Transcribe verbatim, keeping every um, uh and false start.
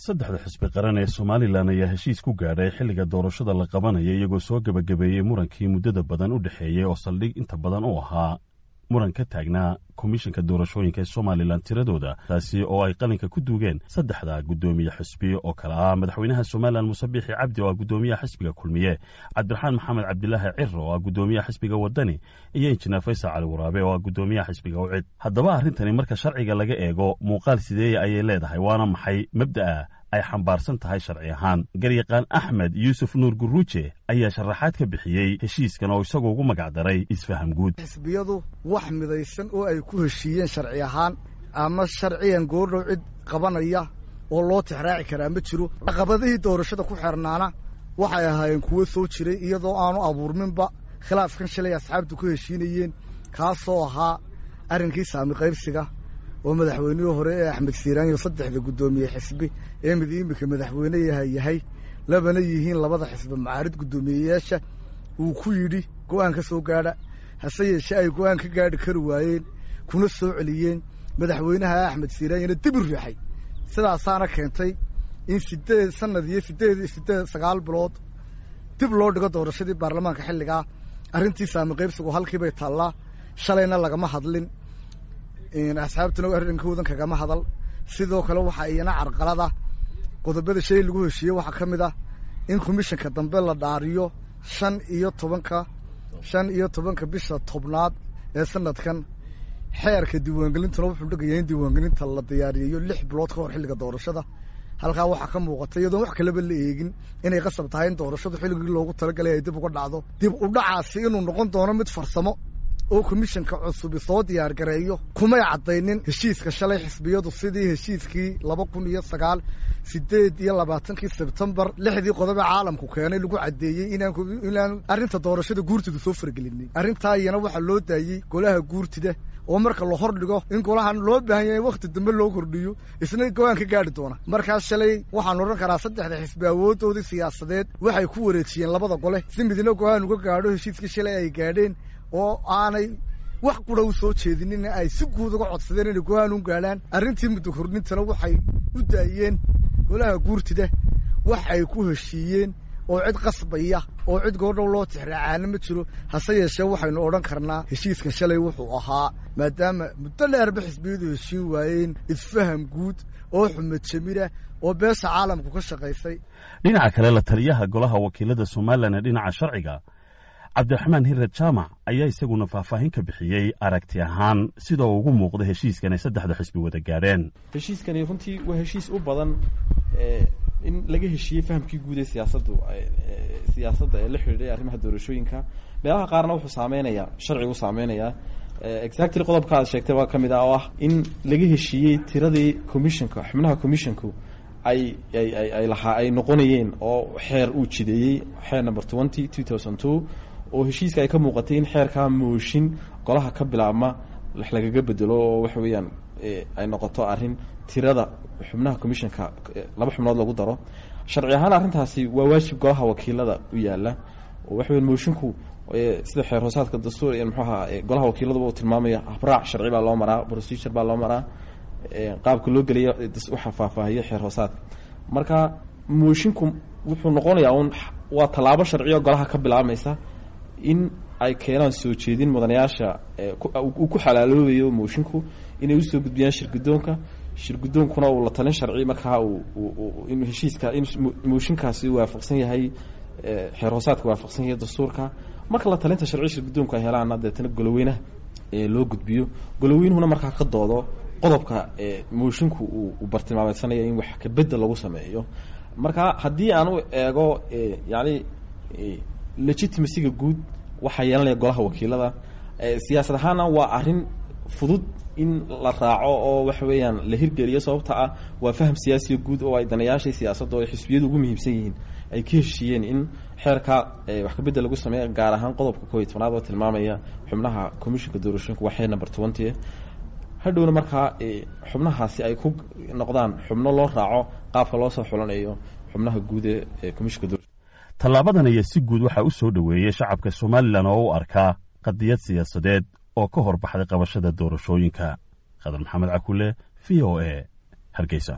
saddexda xisbi qaran ee Somaliland ayaa heshiis ku gaadhay xilliga doorashada la qabanaya iyagoo soo gabagabeeyay murankii muddada badan u dhaxeeyay oo saldhig inta badan u ahaa muran ka taagnaa komishanka doorashooyinka ee Somaliland tiradooda taasi oo ay qalinka ku duugeen saddexda gudoomiye xisbi oo kala ah madaxweynaha Somaliland Muuse Biixi Cabdi oo gudoomiyaha xisbiga kulmiye Cabdiraxmaan Maxamed Cabdilaahi Cirro oo gudoomiyaha xisbiga Wadani iyo Injineer Faysal Cali Waraabe oo gudoomiyaha xisbiga Ucid haddaba arrintani marka sharciga laga eego muuqaal sidee ayay leedahay waana maxay mabda'a ay xambaarsan tahay sharci ahaan garyaqaan Axmed Yuusuf Nuur Guruuje ayaa sharaxaad ka bixiyay heshiiskan oo isagoo ugu magac daray isfaham guud xisbiyadu wax midaysan oo ay ku heshiiyeen sharci ahaan ama sharciyan goordhow cid qabanaya oo loo tixraaci karaa ma jiro caqabadihii doorashada ku xirnaana waxay ahaayeen kuwo soo jiray iyadoo aanu abuurminba khilaafkan shalay asxaabtu ku heshiinayeen kaasoo ahaa arrinkii saami qaybsiga oo madaxweynihii hore ee Axmed Siiraan iyo saddexda gudoomiye xisbi ee madaxweynaha madaxweyne yahay labana yihiin labada xisbi macaarid gudoomiyeyaasha uu ku yiri go'aan ka soo gaadha hase yeeshee ay go'aan ka gaadhi kari waayeen kuna soo celiyeen madaxweynaha Axmed Siiraan inuu dib u riixay sidaasaana keentay in sideed sanad iyo sideed sideed sagaal bilood dib loo dhigo doorashadii baarlamaanka xilliga arrintii saami qaybsigu halkii bay taallaa shalayna lagama hadlin in asxaabtuna arrinkoodan kagama hadal sidoo kale waxa iyana carqalada qodobada shay lagu heshiiyay waxa kamid ah in komishanka dambe la dhaariyo shan iyo tobanka shan iyo tobanka bisha tobnaad ee sanadkan xeerka diiwaangelinta wuxuu dhigayay in diiwaangelinta la diyaariyo lix bilood ka hor xilliga doorashada halka waxa ka muuqata iyadoo wax kale la eegin inay qasab tahay in doorashadu xilligii loogu talagalay ay dib uga dhacdo dib u dhacaasi inuu noqon doono mid farsamo oo komishanka cusub soo diyaar gareeyo kuma cadaynin heshiiska shalay xisbiyadu sidii heshiiskii laba kun iyo sagaal sideed iyo labaatankii Sebtembar lixdii qodob ee caalamku keenay lagu cadeeyay inaan inaan arrinta doorashada guurtida soo fargelinin arrinta iyana waxa loo daayay golaha guurtida oo marka la hor dhigo in golahan loo baahan yahay waqti dambe loo kordhiyo isna go'aan ka gaari doona markaas shalay waxaan oran karaa saddexda xisbi awoodoodii siyaasadeed waxay ku wareejiyeen labada gole si midna go'aan uga gaadho heshiiskii shalay ay gaadheen oo aanay wax qura u soo jeedinin ay si guud uga codsadeen inay go'aan u gaaraan arrintii muddo kordhintana waxay u daayeen golaha guurtida wax ay ku heshiiyeen oo cid qasbaya oo cid goordhow loo tixraacana ma jiro hase yeeshee waxaynu odhan karnaa heshiiskan shalay wuxuu ahaa maadaama muddo dheer ba xisbiyadu heshiin waayeen isfaham guud oo xumad jamira oo beesha caalamku ka shaqaysay dhinaca kale la taliyaha golaha wakiilada Somaliland dhinaca sharciga Cabdiraxmaan Hirad Jaamac ayaa isaguna faahfaahin ka bixiyay aragti ahaan sida uu ugu muuqdo heshiiskan ay saddexda xisbi wada gaareen heshiiskani runtii waa heshiis u badan ee in laga heshiiyay fahamkii guud ee siyaasaddu siyaasadda ee la xiriiray arrimaha doorashooyinka meelaha qaarna wuxuu saameynayaa sharcigu saameynayaa exactly qodobka aad sheegtay waa kamid ah oo ah in laga heshiiyay tiradii commissionka xubnaha commissionku ay ay ay laha ay noqonayeen oo xeer uu jideeyay xeer number twenty two thousand two oo heshiiska ay ka muuqatay in xeerka mooshin golaha ka bilaabma wax lagaga bedelo oo wax weeyaan ay noqoto arrin tirada xubnaha commissionka laba xubnood lagu daro sharci ahaan arrintaasi waa waajib golaha wakiilada u yaala oo wax weeyaan mooshinku sida xeer hoosaadka dastuur ee muxuu ahaa golaha wakiilada uu tilmaamaya habraac sharci baa loo maraa procedure baa loo maraa qaabka loo galiyo waxa faahfaahiyo xeer hoosaadka marka mooshinku wuxuu noqonayaa un waa talaabo sharci oo golaha ka bilaabmaysa in ay keenaan soo jeedin mudanayaasha uu ku xalaaloobayo mooshinku inay u soo gudbiyaan shirgudoonka shirgudoonkuna uu la talin sharci markaa uu in heshiiska in mooshinkaasi waafaqsan yahay xeer hoosaadka waafaqsan yahay dastuurka marka la talinta sharci shirgudoonka ay helaan adeetana goloweynaha ee loo gudbiyo goloweynuhuna markaa ka doodo qodobka moshinku uu bartilmaameedsanaya in wax ka bedel lagu sameeyo marka haddii aan u eego yani legitimacyga guud waxa yeelanaya golaha wakiilada siyaasad ahaana waa arrin fudud in la raaco oo wax weeyaan la hirgeliyo sababta ah waa faham siyaasi guud oo ay danayaashay siyaasadda oo xisbiyadu ugu muhiimsan yihiin ay ka heshiiyeen in xeerka wax ka bedel lagu sameeyo gaar ahaan qodobka koob iyo tobnaad oo tilmaamaya xubnaha commissionka doorashooyinka waa xeer number twenty hadhowna markaa xubnahaasi ay ku noqdaan xubno loo raaco qaabka loo soo xulanayo xubnaha guud ee commissionka doorashooyinka tallaabadan ayaa si guud waxa u soo dhaweeyay shacabka Somaliland oo u arkaa qadiyad siyaasadeed oo ka hor baxday qabashada doorashooyinka Qadar Maxamed Cakulle V O A Hargeysa.